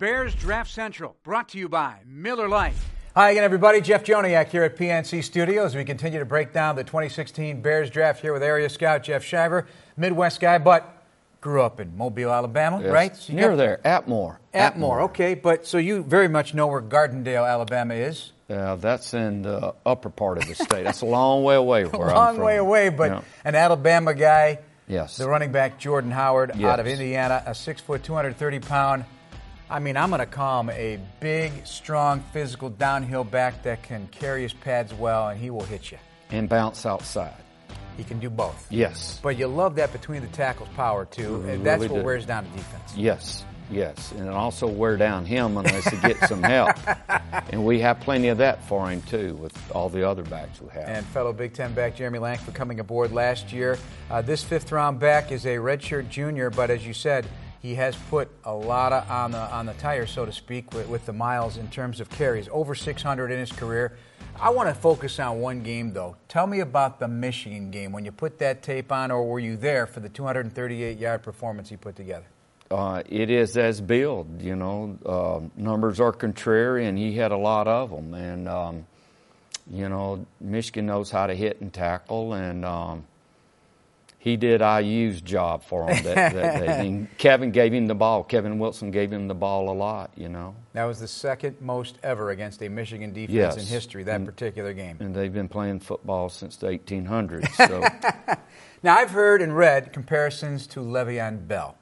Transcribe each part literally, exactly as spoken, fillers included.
Bears Draft Central, brought to you by Miller Lite. Hi again, everybody. Jeff Joniak here at P N C Studios. We continue to break down the twenty sixteen Bears Draft here with area scout Jeff Shiver, Midwest guy, but grew up in Mobile, Alabama, yes. right? So Near got, there, Atmore. Atmore, okay. But so you very much know where Gardendale, Alabama is? Yeah, that's in the upper part of the state. That's a long way away where a I'm long from. way away, but yeah. an Alabama guy. Yes. The running back Jordan Howard yes. out of Indiana, a six foot, two hundred thirty pound. I mean, I'm going to call him a big, strong, physical downhill back that can carry his pads well, and he will hit you. And bounce outside. He can do both. Yes. But you love that between the tackles power, too, We and that's really what do. wears down the defense. Yes, yes. And it also wear down him unless he gets some help. And we have plenty of that for him, too, with all the other backs we have. And fellow Big Ten back Jeremy Langford coming aboard last year. Uh, this fifth-round back is a redshirt junior, but as you said, he has put a lot of on the on the tire, so to speak, with, with the miles in terms of carries. Over six hundred in his career. I want to focus on one game, though. Tell me about the Michigan game. When you put that tape on, or were you there for the two hundred thirty-eight yard performance he put together? Uh, it is as billed, you know. Uh, numbers are contrary, and he had a lot of them. And, um, you know, Michigan knows how to hit and tackle, and um, he did I U's job for him. That, that day. And Kevin gave him the ball. Kevin Wilson gave him the ball a lot, you know. That was the second most ever against a Michigan defense yes. in history, that and, particular game. And they've been playing football since the eighteen hundreds. So. Now, I've heard and read comparisons to Le'Veon Bell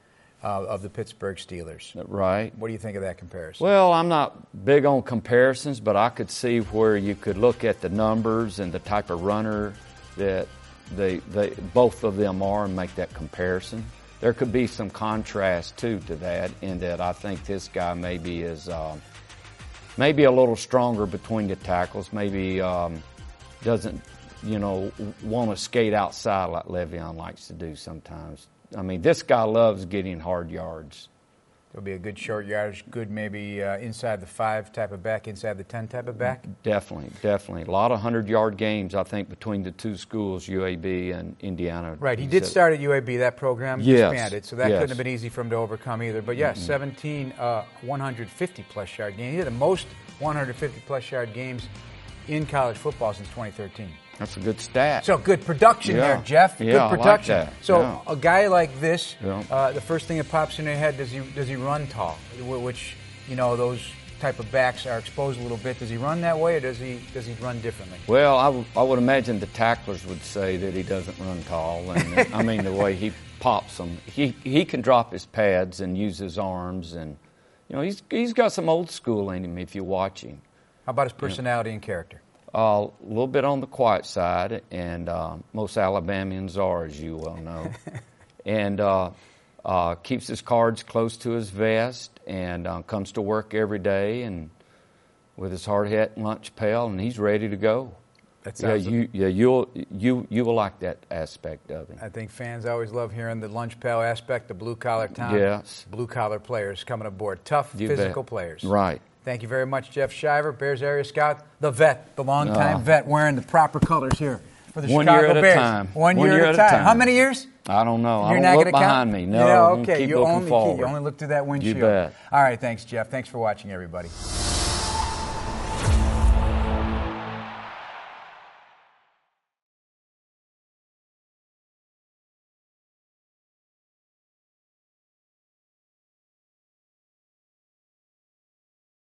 uh, of the Pittsburgh Steelers. Right. What do you think of that comparison? Well, I'm not big on comparisons, but I could see where you could look at the numbers and the type of runner that they, they both of them are and make that comparison. There could be some contrast, too, to that, in that I think this guy maybe is um, maybe a little stronger between the tackles, maybe um, doesn't, you know, want to skate outside like Le'Veon likes to do sometimes. I mean, this guy loves getting hard yards. There'll be a good short yardage, good maybe uh, inside the five type of back, inside the ten type of back? Definitely, definitely. A lot of hundred-yard games, I think, between the two schools, U A B and Indiana. Right. He did start at U A B. That program yes. expanded, so that yes. couldn't have been easy for him to overcome either. But, yes, mm-hmm. seventeen uh, one hundred fifty plus yard games. He had the most one hundred fifty plus yard games in college football since twenty thirteen. That's a good stat. So good production yeah. there, Jeff. Yeah, good production. I like that. So yeah. a guy like this, yeah. uh, the first thing that pops in your head, does he does he run tall? Which, you know, those type of backs are exposed a little bit. Does he run that way, or does he does he run differently? Well, I, w- I would imagine the tacklers would say that he doesn't run tall. And I mean, the way he pops them, he he can drop his pads and use his arms, and you know, he's he's got some old school in him if you watch him. How about his personality yeah. and character? Uh, a little bit on the quiet side, and uh, most Alabamians are, as you well know. and uh, uh, keeps his cards close to his vest, and uh, comes to work every day, and with his hard hat and lunch pail, and he's ready to go. That yeah, sounds you, yeah, you'll you you will like that aspect of him. I think fans always love hearing the lunch pail aspect, the blue collar town. Yes, blue collar players coming aboard, tough you physical bet. players. Right. Thank you very much, Jeff Shiver, Bears area scout, the vet, the longtime uh, vet, wearing the proper colors here for the one Chicago year at Bears. A time. One, one year, year at a time. time. How many years? I don't know. You're I not don't look gonna behind count? me. No, yeah, I'm okay. keep You looking only forward. you only look through that windshield. You bet. All right, thanks, Jeff. Thanks for watching, everybody.